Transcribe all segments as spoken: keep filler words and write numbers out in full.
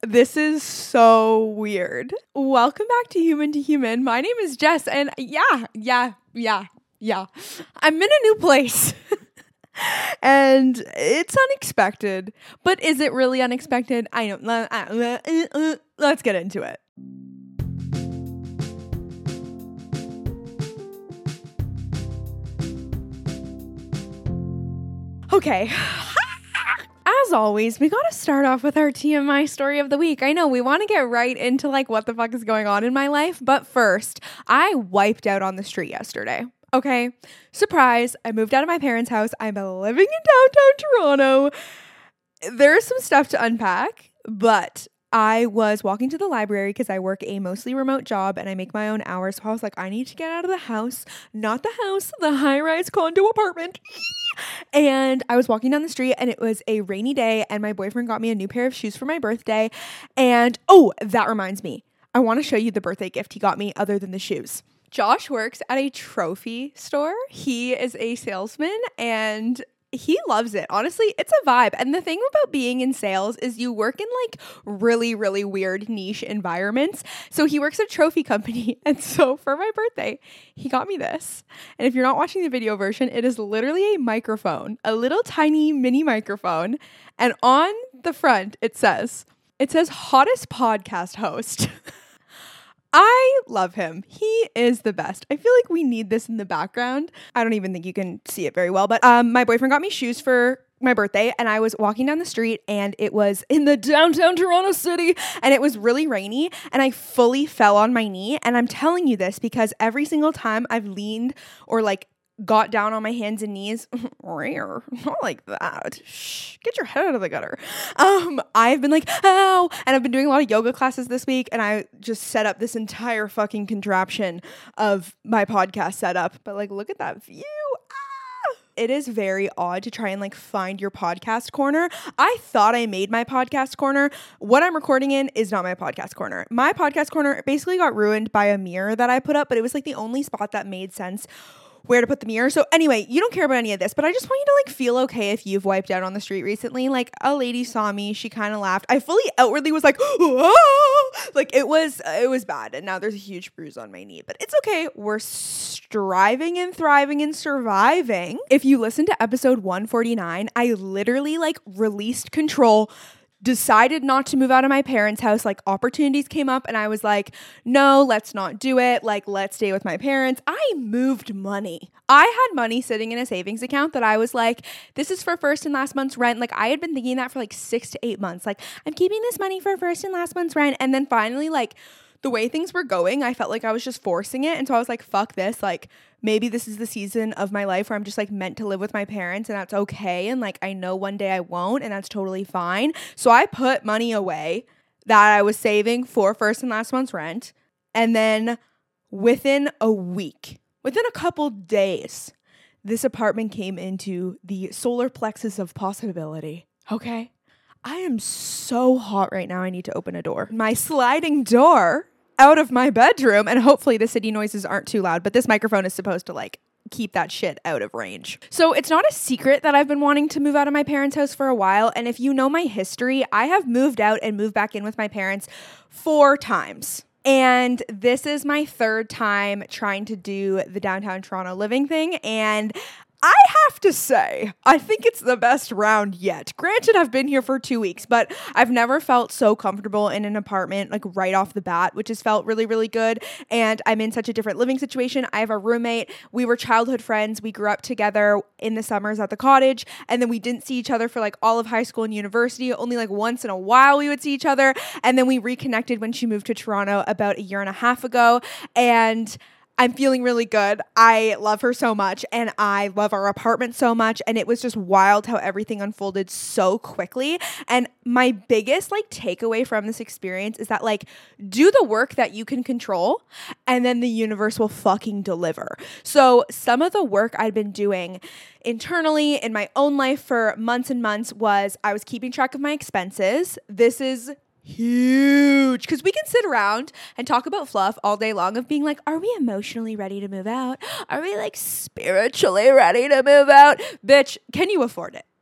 This is so weird. Welcome back to Human to Human. My name is Jess, and yeah, yeah, yeah, yeah. I'm in a new place. And it's unexpected. But is it really unexpected? I don't know. Let's get into it. Okay. As always, we gotta start off with our T M I story of the week. I know we want to get right into like what the fuck is going on in my life, but first, I wiped out on the street yesterday. Okay, surprise, I moved out of my parents' house. I'm living in downtown Toronto. There's some stuff to unpack, but I was walking to the library because I work a mostly remote job and I make my own hours. So I was like, I need to get out of the house, not the house, the high-rise condo apartment. And I was walking down the street and it was a rainy day and my boyfriend got me a new pair of shoes for my birthday. And oh, that reminds me, I want to show you the birthday gift he got me other than the shoes. Josh works at a trophy store. He is a salesman and he loves it. Honestly, it's a vibe. And the thing about being in sales is you work in like really, really weird niche environments. So he works at a trophy company. And so for my birthday, he got me this. And if you're not watching the video version, it is literally a microphone, a little tiny mini microphone. And on the front, it says, it says hottest podcast host. I love him. He is the best. I feel like we need this in the background. I don't even think you can see it very well, but um, my boyfriend got me shoes for my birthday and I was walking down the street and it was in the downtown Toronto city and it was really rainy and I fully fell on my knee. And I'm telling you this because every single time I've leaned or like got down on my hands and knees, rare, not like that. Shh, get your head out of the gutter. Um, I've been like, ow, and I've been doing a lot of yoga classes this week, and I just set up this entire fucking contraption of my podcast setup. But like, look at that view. Ah! It is very odd to try and like find your podcast corner. I thought I made my podcast corner. What I'm recording in is not my podcast corner. My podcast corner basically got ruined by a mirror that I put up, but it was like the only spot that made sense where to put the mirror. So anyway, you don't care about any of this, but I just want you to like feel okay if you've wiped out on the street recently. Like a lady saw me, she kind of laughed. I fully outwardly was like, oh! Like it was, it was bad. And now there's a huge bruise on my knee, but it's okay. We're striving and thriving and surviving. If you listen to episode one forty-nine, I literally like released control, decided not to move out of my parents' house. Like opportunities came up and I was like, no, let's not do it. Like, let's stay with my parents. I moved money. I had money sitting in a savings account that I was like, this is for first and last month's rent. Like I had been thinking that for like six to eight months. Like I'm keeping this money for first and last month's rent. And then finally, like the way things were going, I felt like I was just forcing it. And so I was like, fuck this. Like maybe this is the season of my life where I'm just like meant to live with my parents and that's okay. And like, I know one day I won't and that's totally fine. So I put money away that I was saving for first and last month's rent. And then within a week, within a couple days, this apartment came into the solar plexus of possibility. Okay. I am so hot right now. I need to open a door. My sliding door out of my bedroom, and hopefully the city noises aren't too loud, but this microphone is supposed to like keep that shit out of range. So it's not a secret that I've been wanting to move out of my parents' house for a while. And if you know my history, I have moved out and moved back in with my parents four times. And this is my third time trying to do the downtown Toronto living thing. And I have to say, I think it's the best round yet. Granted, I've been here for two weeks, but I've never felt so comfortable in an apartment like right off the bat, which has felt really, really good. And I'm in such a different living situation. I have a roommate. We were childhood friends. We grew up together in the summers at the cottage, and then we didn't see each other for like all of high school and university. Only like once in a while we would see each other. And then we reconnected when she moved to Toronto about a year and a half ago. And I'm feeling really good. I love her so much and I love our apartment so much. And it was just wild how everything unfolded so quickly. And my biggest like takeaway from this experience is that like do the work that you can control and then the universe will fucking deliver. So some of the work I'd been doing internally in my own life for months and months was I was keeping track of my expenses. This is huge because we can sit around and talk about fluff all day long of being like, are we emotionally ready to move out? Are we like spiritually ready to move out? Bitch, can you afford it?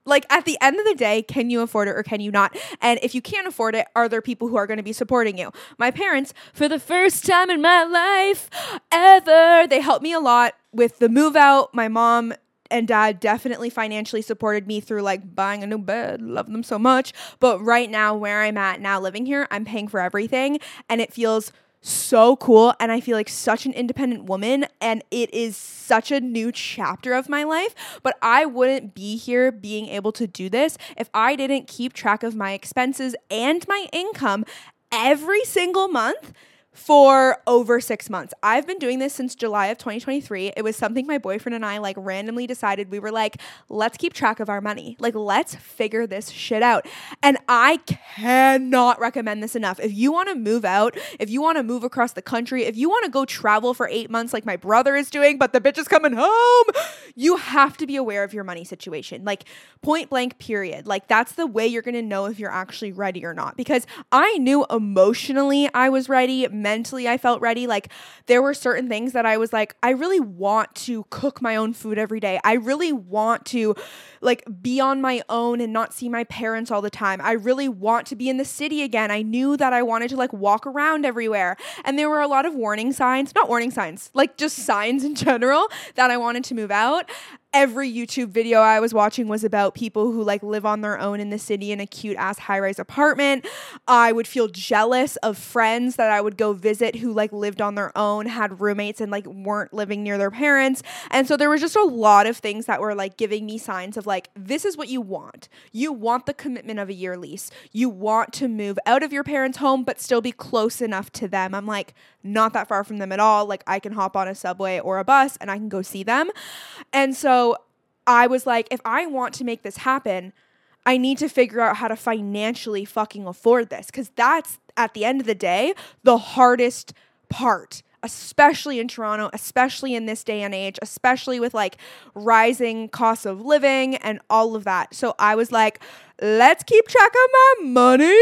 Like at the end of the day, can you afford it or can you not? And if you can't afford it, are there people who are going to be supporting you? My parents, for the first time in my life ever, they helped me a lot with the move out. My mom and dad definitely financially supported me through like buying a new bed. Love them so much. But right now, where I'm at now living here, I'm paying for everything and it feels so cool, and I feel like such an independent woman, and it is such a new chapter of my life. But I wouldn't be here being able to do this if I didn't keep track of my expenses and my income every single month for over six months. I've been doing this since July of twenty twenty-three. It was something my boyfriend and I like randomly decided. We were like, let's keep track of our money. Like, let's figure this shit out. And I cannot recommend this enough. If you want to move out, if you want to move across the country, if you want to go travel for eight months like my brother is doing, but the bitch is coming home, you have to be aware of your money situation. Like, point blank, period. Like, that's the way you're going to know if you're actually ready or not. Because I knew emotionally I was ready. Mentally, I felt ready. Like, there were certain things that I was like, I really want to cook my own food every day. I really want to like be on my own and not see my parents all the time. I really want to be in the city again. I knew that I wanted to like walk around everywhere. And there were a lot of warning signs, not warning signs, like just signs in general that I wanted to move out. Every YouTube video I was watching was about people who like live on their own in the city in a cute ass high-rise apartment. I would feel jealous of friends that I would go visit who like lived on their own, had roommates, and like weren't living near their parents. And so there was just a lot of things that were like giving me signs of like, this is what you want. You want the commitment of a year lease. You want to move out of your parents' home, but still be close enough to them. I'm like, not that far from them at all. Like, I can hop on a subway or a bus and I can go see them. And so I was like, if I want to make this happen, I need to figure out how to financially fucking afford this. Because that's, at the end of the day, the hardest part, especially in Toronto, especially in this day and age, especially with like rising costs of living and all of that. So I was like, let's keep track of my money.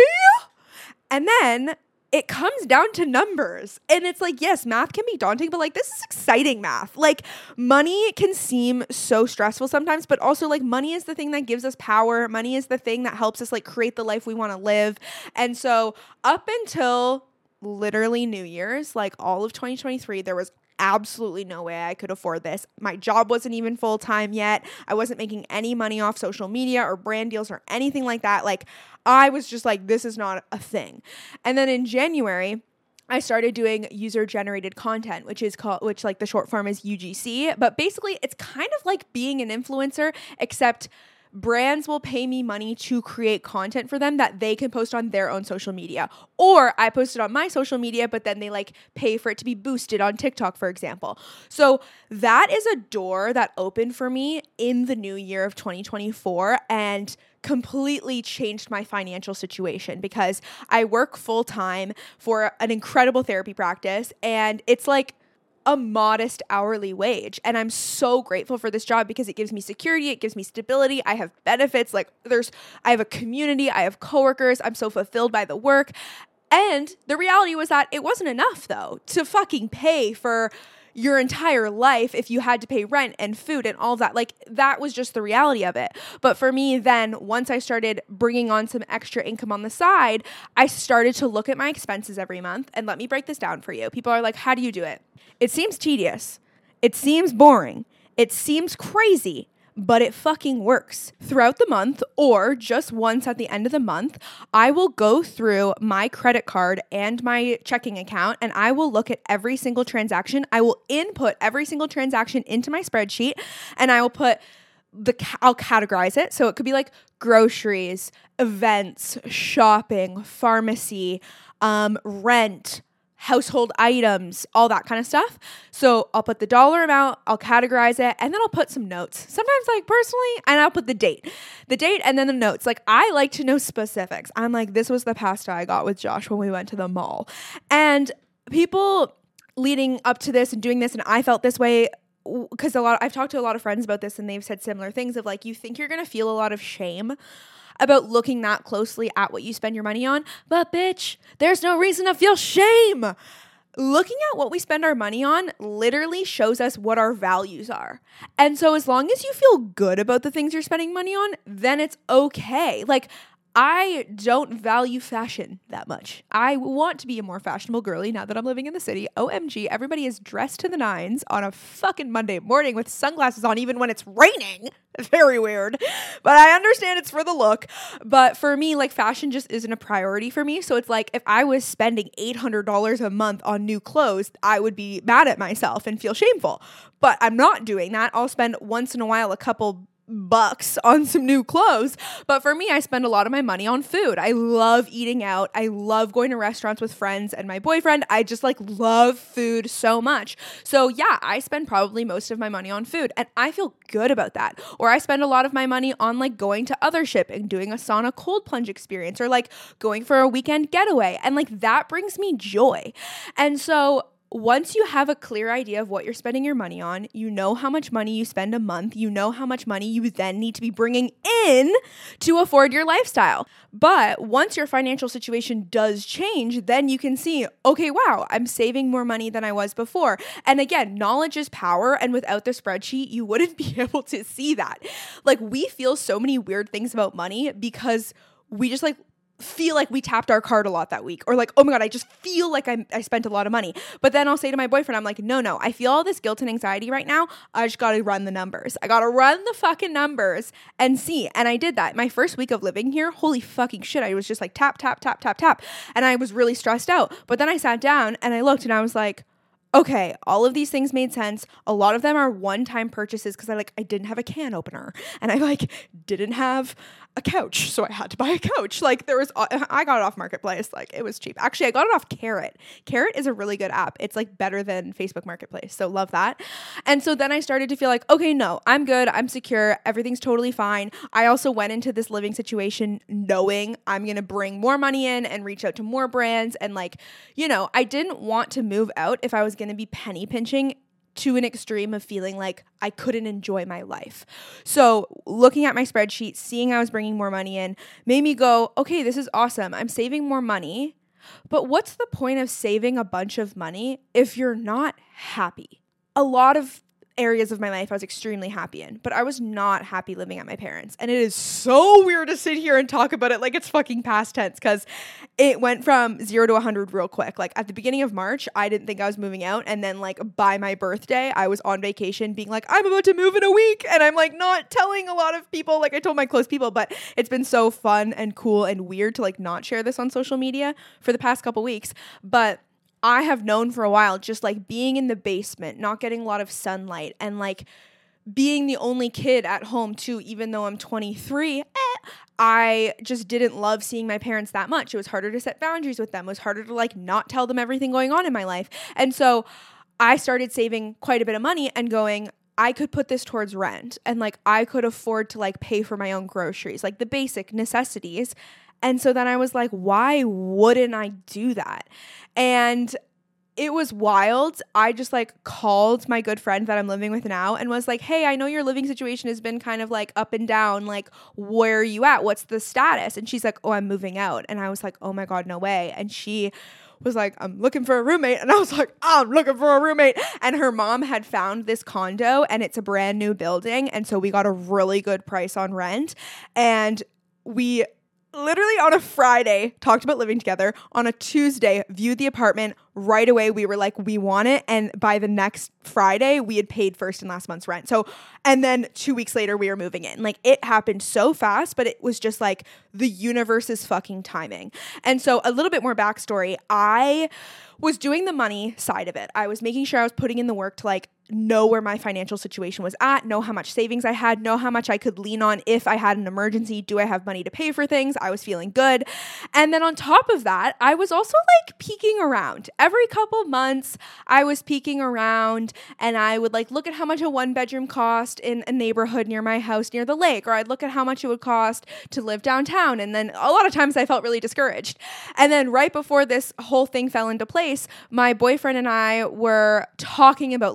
And then it comes down to numbers. And it's like, yes, math can be daunting, but like, this is exciting math. Like, money can seem so stressful sometimes, but also like money is the thing that gives us power. Money is the thing that helps us like create the life we want to live. And so up until literally New Year's, like all of twenty twenty-three, there was absolutely no way I could afford this. My job wasn't even full time yet. I wasn't making any money off social media or brand deals or anything like that. Like, I was just like, this is not a thing. And then in January, I started doing user generated content, which is called, which like the short form is U G C. But basically it's kind of like being an influencer, except brands will pay me money to create content for them that they can post on their own social media. Or I post it on my social media, but then they like pay for it to be boosted on TikTok, for example. So that is a door that opened for me in the new year of twenty twenty-four and completely changed my financial situation because I work full time for an incredible therapy practice, and it's like a modest hourly wage. And I'm so grateful for this job because it gives me security. It gives me stability. I have benefits. Like there's, I have a community. I have coworkers. I'm so fulfilled by the work. And the reality was that it wasn't enough though to fucking pay for your entire life if you had to pay rent and food and all that. Like that was just the reality of it. But for me then, once I started bringing on some extra income on the side, I started to look at my expenses every month. And let me break this down for you. People are like, how do you do it? It seems tedious. It seems boring. It seems crazy. But it fucking works. Throughout the month or just once at the end of the month, I will go through my credit card and my checking account and I will look at every single transaction. I will input every single transaction into my spreadsheet and I will put the, I'll categorize it. So it could be like groceries, events, shopping, pharmacy, um, rent, household items, all that kind of stuff. So I'll put the dollar amount, I'll categorize it, and then I'll put some notes. Sometimes like personally, and I'll put the date. The date and then the notes. Like I like to know specifics. I'm like, this was the pasta I got with Josh when we went to the mall. And people leading up to this and doing this, and I felt this way because a lot, I've talked to a lot of friends about this and they've said similar things of like, you think you're going to feel a lot of shame about looking that closely at what you spend your money on. But bitch, there's no reason to feel shame. looking at what we spend our money on literally shows us what our values are. And so as long as you feel good about the things you're spending money on, then it's okay. Like, I don't value fashion that much. I want to be a more fashionable girly now that I'm living in the city. O M G, everybody is dressed to the nines on a fucking Monday morning with sunglasses on even when it's raining. Very weird. But I understand it's for the look. But for me, like, fashion just isn't a priority for me. So it's like, if I was spending eight hundred dollars a month on new clothes, I would be mad at myself and feel shameful. But I'm not doing that. I'll spend once in a while a couple bucks on some new clothes. But for me, I spend a lot of my money on food. I love eating out. I love going to restaurants with friends and my boyfriend. I just like love food so much. So yeah, I spend probably most of my money on food and I feel good about that. Or I spend a lot of my money on like going to Othership and doing a sauna cold plunge experience or like going for a weekend getaway. And like that brings me joy. And so once you have a clear idea of what you're spending your money on, you know how much money you spend a month, you know how much money you then need to be bringing in to afford your lifestyle. But once your financial situation does change, then you can see, okay, wow, I'm saving more money than I was before. And again, knowledge is power. And without the spreadsheet, you wouldn't be able to see that. Like, we feel so many weird things about money because we just like feel like we tapped our card a lot that week, or like, oh my God, I just feel like I, I spent a lot of money. But then I'll say to my boyfriend, I'm like, no, no, I feel all this guilt and anxiety right now. I just got to run the numbers. I got to run the fucking numbers and see. And I did that. My first week of living here, holy fucking shit, I was just like tap, tap, tap, tap, tap. And I was really stressed out. But then I sat down and I looked and I was like, okay, all of these things made sense. A lot of them are one-time purchases because I like I didn't have a can opener and I like didn't have a couch, so I had to buy a couch. Like there was, I got it off Marketplace. Like it was cheap. Actually, I got it off Carrot. Carrot is a really good app. It's like better than Facebook Marketplace, so love that. And so then I started to feel like, okay, no, I'm good. I'm secure. Everything's totally fine. I also went into this living situation knowing I'm gonna bring more money in and reach out to more brands. And like, you know, I didn't want to move out if I was going to be penny pinching to an extreme of feeling like I couldn't enjoy my life. So looking at my spreadsheet, seeing I was bringing more money in made me go, okay, this is awesome. I'm saving more money, but what's the point of saving a bunch of money if you're not happy? A lot of areas of my life I was extremely happy in, but I was not happy living at my parents'. And it is so weird to sit here and talk about it like it's fucking past tense because it went from zero to one hundred real quick. Like at the beginning of March, I didn't think I was moving out. And then like by my birthday, I was on vacation being like, I'm about to move in a week. And I'm like not telling a lot of people, like I told my close people, but it's been so fun and cool and weird to like not share this on social media for the past couple weeks. But I have known for a while, just like being in the basement, not getting a lot of sunlight, and like being the only kid at home too, even though I'm twenty-three, eh, I just didn't love seeing my parents that much. It was harder to set boundaries with them. It was harder to like not tell them everything going on in my life. And so I started saving quite a bit of money and going, I could put this towards rent, and like I could afford to like pay for my own groceries, like the basic necessities. And so then I was like, why wouldn't I do that? And it was wild. I just like called my good friend that I'm living with now and was like, hey, I know your living situation has been kind of like up and down. Like, where are you at? What's the status? And she's like, oh, I'm moving out. And I was like, oh my God, no way. And she was like, I'm looking for a roommate. And I was like, oh, I'm looking for a roommate. And her mom had found this condo and it's a brand new building. And so we got a really good price on rent. And we literally on a Friday talked about living together. On a Tuesday, viewed the apartment. Right away, we were like, we want it. And by the next Friday, we had paid first and last month's rent. So, and then two weeks later, we were moving in. Like, it happened so fast, but it was just like the universe's fucking timing. And so a little bit more backstory. I was doing the money side of it. I was making sure I was putting in the work to like know where my financial situation was at, know how much savings I had, know how much I could lean on if I had an emergency. Do I have money to pay for things? I was feeling good. And then on top of that, I was also like peeking around. Every couple months, I was peeking around and I would like look at how much a one bedroom cost in a neighborhood near my house near the lake, or I'd look at how much it would cost to live downtown. And then a lot of times I felt really discouraged. And then right before this whole thing fell into place, my boyfriend and I were talking about living together.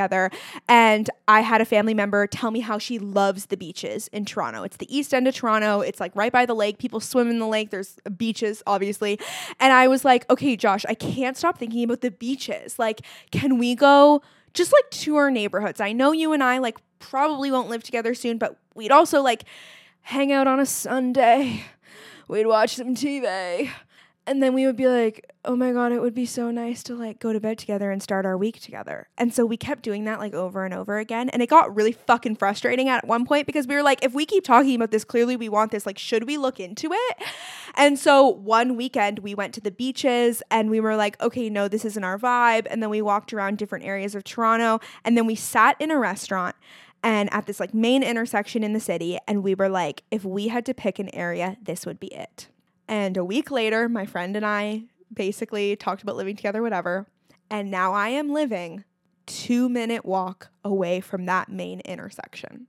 together. And I had a family member tell me how she loves the beaches in Toronto. It's the east end of Toronto. It's like right by the lake. People swim in the lake. There's beaches, obviously. And I was like, okay, Josh, I can't stop thinking about the beaches. Like, can we go just like to our neighborhoods? I know you and I like probably won't live together soon, but we'd also like hang out on a Sunday. We'd watch some T V. And then we would be like, oh my God, it would be so nice to like go to bed together and start our week together. And so we kept doing that like over and over again. And it got really fucking frustrating at one point because we were like, if we keep talking about this, clearly we want this, like, should we look into it? And so one weekend we went to the beaches and we were like, okay, no, this isn't our vibe. And then we walked around different areas of Toronto and then we sat in a restaurant and at this like main intersection in the city. And we were like, if we had to pick an area, this would be it. And a week later, my friend and I basically talked about living together, whatever. And now I am living two minute walk away from that main intersection.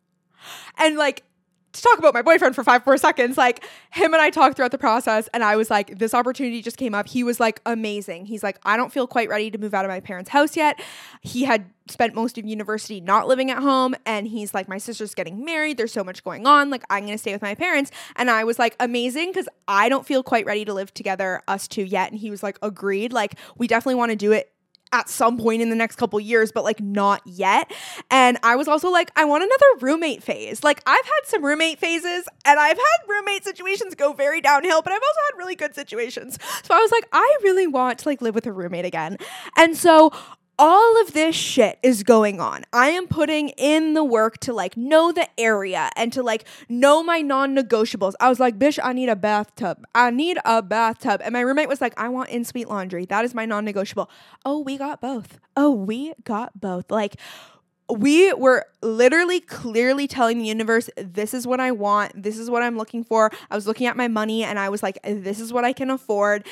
And like, to talk about my boyfriend for five more seconds, like him and I talked throughout the process and I was like, this opportunity just came up. He was like amazing. He's like, I don't feel quite ready to move out of my parents' house yet. He had spent most of university not living at home. And he's like, my sister's getting married. There's so much going on. Like, I'm going to stay with my parents. And I was like, amazing, because I don't feel quite ready to live together, us two, yet. And he was like, agreed. Like, we definitely want to do it at some point in the next couple years, but like not yet. And I was also like, I want another roommate phase. Like, I've had some roommate phases and I've had roommate situations go very downhill, but I've also had really good situations. So I was like, I really want to like live with a roommate again. And so all of this shit is going on. I am putting in the work to like know the area and to like know my non-negotiables. I was like, bitch, I need a bathtub. I need a bathtub. And my roommate was like, I want in-suite laundry. That is my non-negotiable. Oh, we got both. Oh, we got both. Like, we were literally clearly telling the universe, this is what I want. This is what I'm looking for. I was looking at my money and I was like, this is what I can afford.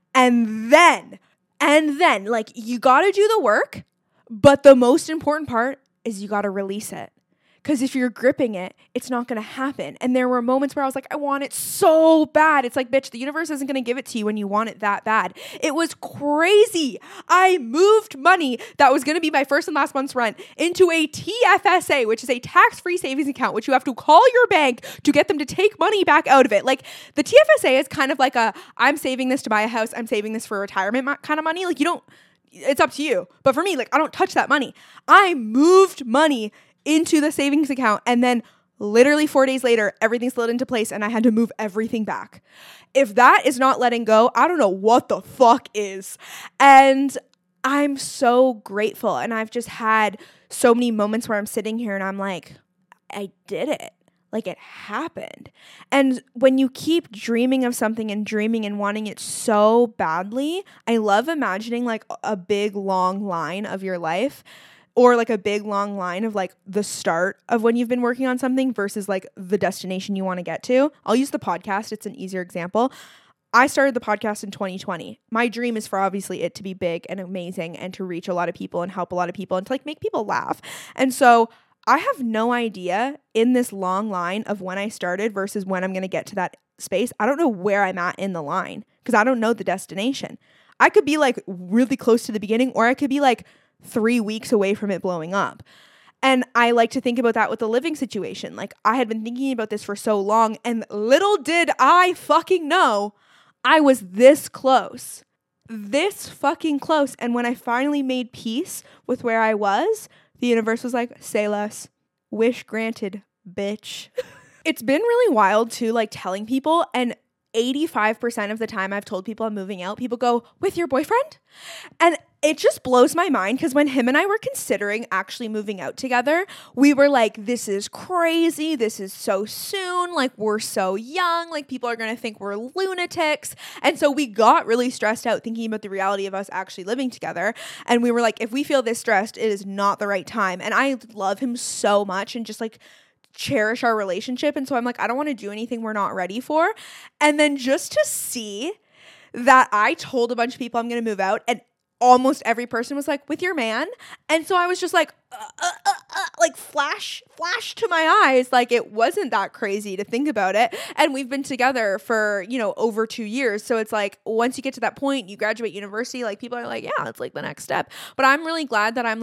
And then And then, like, you got to do the work, but the most important part is you got to release it. Because if you're gripping it, it's not going to happen. And there were moments where I was like, I want it so bad. It's like, bitch, the universe isn't going to give it to you when you want it that bad. It was crazy. I moved money that was going to be my first and last month's rent into a T F S A, which is a tax-free savings account, which you have to call your bank to get them to take money back out of it. Like, the T F S A is kind of like a, I'm saving this to buy a house, I'm saving this for retirement mo- kind of money. Like, you don't, it's up to you. But for me, like, I don't touch that money. I moved money into the savings account, and then literally four days later, everything slid into place and I had to move everything back. If that is not letting go, I don't know what the fuck is. And I'm so grateful. And I've just had so many moments where I'm sitting here and I'm like, I did it. Like, it happened. And when you keep dreaming of something and dreaming and wanting it so badly, I love imagining like a big long line of your life, or like a big long line of like the start of when you've been working on something versus like the destination you want to get to. I'll use the podcast. It's an easier example. I started the podcast in twenty twenty. My dream is for obviously it to be big and amazing and to reach a lot of people and help a lot of people and to like make people laugh. And so I have no idea in this long line of when I started versus when I'm going to get to that space. I don't know where I'm at in the line because I don't know the destination. I could be like really close to the beginning, or I could be like three weeks away from it blowing up. And I like to think about that with the living situation. Like, I had been thinking about this for so long, and little did I fucking know I was this close, this fucking close. And when I finally made peace with where I was, the universe was like, say less, wish granted, bitch. It's been really wild too, like telling people, and eighty-five percent of the time I've told people I'm moving out, people go, with your boyfriend? And it just blows my mind because when him and I were considering actually moving out together, we were like, this is crazy. This is so soon. Like, we're so young. Like, people are going to think we're lunatics. And so we got really stressed out thinking about the reality of us actually living together. And we were like, if we feel this stressed, it is not the right time. And I love him so much and just like cherish our relationship. And so I'm like, I don't want to do anything we're not ready for. And then just to see that I told a bunch of people I'm going to move out, and almost every person was like, with your man? And so I was just like, uh, uh, uh, uh, like flash, flash to my eyes. Like, it wasn't that crazy to think about it. And we've been together for, you know, over two years. So it's like, once you get to that point, you graduate university, like people are like, yeah, it's like the next step. But I'm really glad that I'm like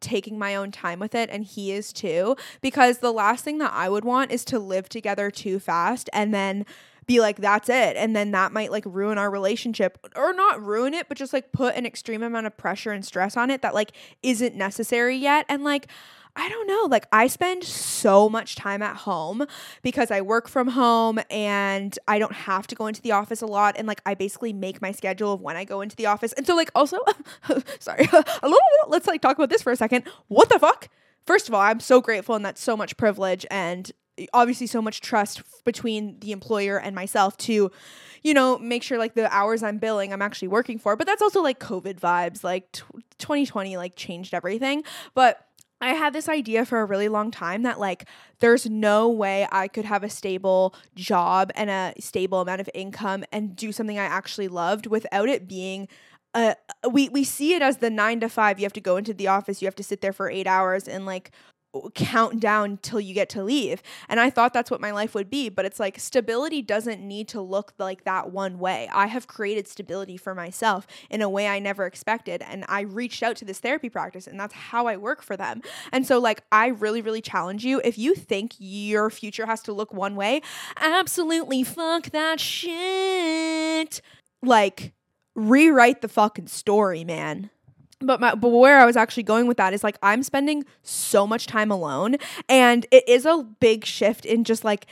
taking my own time with it, and he is too, because the last thing that I would want is to live together too fast and then be like, that's it. And then that might like ruin our relationship, or not ruin it, but just like put an extreme amount of pressure and stress on it that like isn't necessary yet. And like, I don't know, like I spend so much time at home because I work from home and I don't have to go into the office a lot. And like, I basically make my schedule of when I go into the office. And so like, also, sorry, let's like talk about this for a second. What the fuck? First of all, I'm so grateful, and that's so much privilege and obviously so much trust between the employer and myself to, you know, make sure like the hours I'm billing, I'm actually working for. But that's also like COVID vibes, like t- twenty twenty like changed everything. But I had this idea for a really long time that like there's no way I could have a stable job and a stable amount of income and do something I actually loved without it being uh we we see it as the nine to five. You have to go into the office, you have to sit there for eight hours and like count down till you get to leave. And I thought that's what my life would be, but it's like stability doesn't need to look like that one way. I have created stability for myself in a way I never expected, and I reached out to this therapy practice, and that's how I work for them. And so like I really really challenge you, if you think your future has to look one way, absolutely fuck that shit. Like rewrite the fucking story, man. But my, but where I was actually going with that is like I'm spending so much time alone, and it is a big shift in just like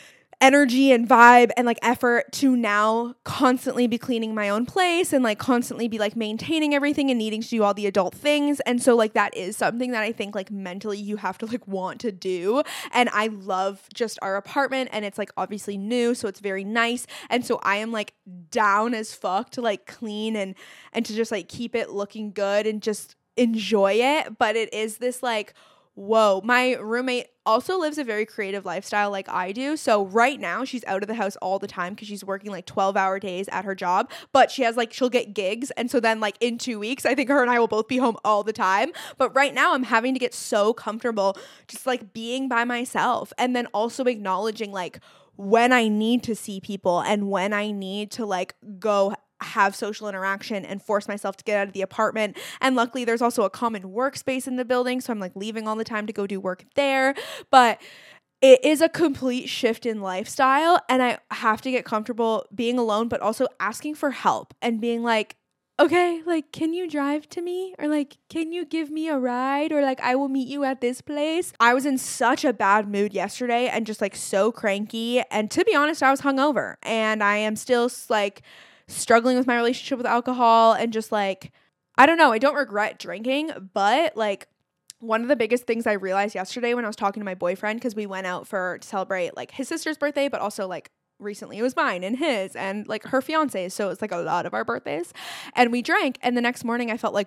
energy and vibe and like effort to now constantly be cleaning my own place and like constantly be like maintaining everything and needing to do all the adult things. And so like that is something that I think like mentally you have to like want to do. And I love just our apartment, and it's like obviously new, so it's very nice. And so I am like down as fuck to like clean and and to just like keep it looking good and just enjoy it. But it is this like, whoa, my roommate also lives a very creative lifestyle like I do. So right now she's out of the house all the time because she's working like twelve hour days at her job, but she has like, she'll get gigs. And so then like in two weeks, I think her and I will both be home all the time. But right now I'm having to get so comfortable just like being by myself, and then also acknowledging like when I need to see people and when I need to like go have social interaction and force myself to get out of the apartment. And luckily there's also a common workspace in the building, so I'm like leaving all the time to go do work there. But it is a complete shift in lifestyle, and I have to get comfortable being alone, but also asking for help and being like, okay, like, can you drive to me? Or like, can you give me a ride? Or like, I will meet you at this place. I was in such a bad mood yesterday and just like so cranky. And to be honest, I was hungover, and I am still like struggling with my relationship with alcohol, and just like, I don't know, I don't regret drinking, but like one of the biggest things I realized yesterday when I was talking to my boyfriend, because we went out for to celebrate like his sister's birthday, but also like recently it was mine and his and like her fiance's, so it's like a lot of our birthdays, and we drank, and the next morning I felt like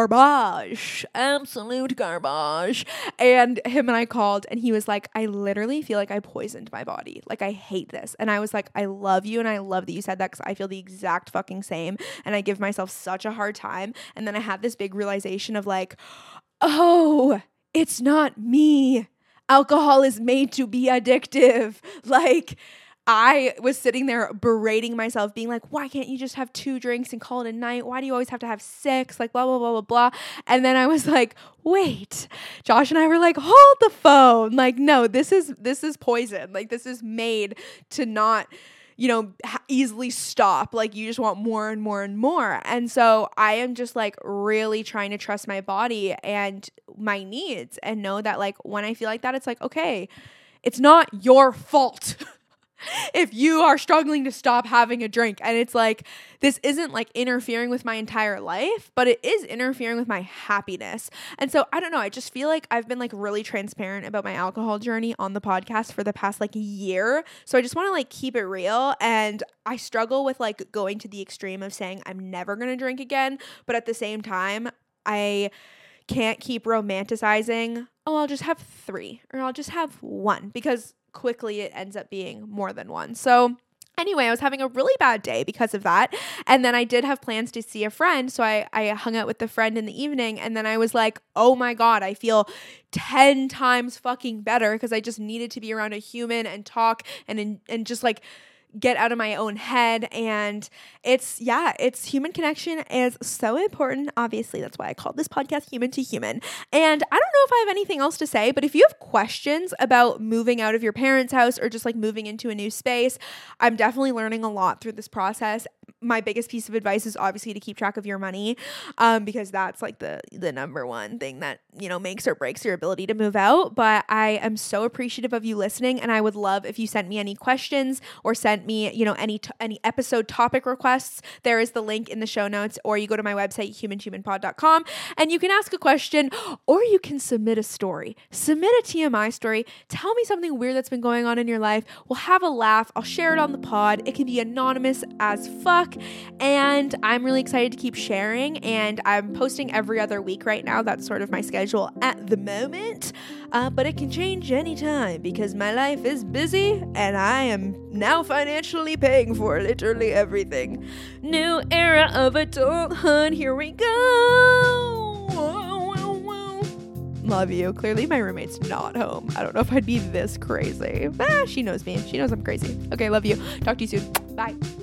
garbage, absolute garbage. And him and I called, and he was like, I literally feel like I poisoned my body, like I hate this. And I was like, I love you, and I love that you said that, because I feel the exact fucking same, and I give myself such a hard time. And then I had this big realization of like, oh, it's not me, alcohol is made to be addictive. Like I was sitting there berating myself, being like, why can't you just have two drinks and call it a night? Why do you always have to have six? Like, blah, blah, blah, blah, blah. And then I was like, wait, Josh and I were like, hold the phone. Like, no, this is, this is poison. Like, this is made to not, you know, ha- easily stop. Like, you just want more and more and more. And so I am just like really trying to trust my body and my needs, and know that like when I feel like that, it's like, okay, it's not your fault if you are struggling to stop having a drink. And it's like, this isn't like interfering with my entire life, but it is interfering with my happiness. And so I don't know, I just feel like I've been like really transparent about my alcohol journey on the podcast for the past like year. So I just want to like keep it real. And I struggle with like going to the extreme of saying I'm never going to drink again, but at the same time, I can't keep romanticizing, oh, I'll just have three, or I'll just have one, because quickly it ends up being more than one. So anyway, I was having a really bad day because of that. And then I did have plans to see a friend. So I, I hung out with the friend in the evening, and then I was like, oh my God, I feel ten times fucking better, because I just needed to be around a human and talk and, and just like get out of my own head. And it's, yeah, it's human connection is so important. Obviously, that's why I called this podcast Human to Human. And I don't know if I have anything else to say, but if you have questions about moving out of your parents' house or just like moving into a new space, I'm definitely learning a lot through this process. My biggest piece of advice is obviously to keep track of your money, um, because that's like the the number one thing that, you know, makes or breaks your ability to move out. But I am so appreciative of you listening, and I would love if you sent me any questions or sent me, you know, any t- any episode topic requests. There is the link in the show notes, or you go to my website human to human pod dot com and you can ask a question, or you can submit a story. Submit a T M I story. Tell me something weird that's been going on in your life. We'll have a laugh. I'll share it on the pod. It can be anonymous as fuck. And I'm really excited to keep sharing, and I'm posting every other week right now. That's sort of my schedule at the moment, uh, but it can change anytime because my life is busy and I am now financially paying for literally everything. New era of adulthood, here we go. Love you. Clearly my roommate's not home. I don't know if I'd be this crazy. Ah, she knows me. She knows I'm crazy. Okay, love you. Talk to you soon. Bye.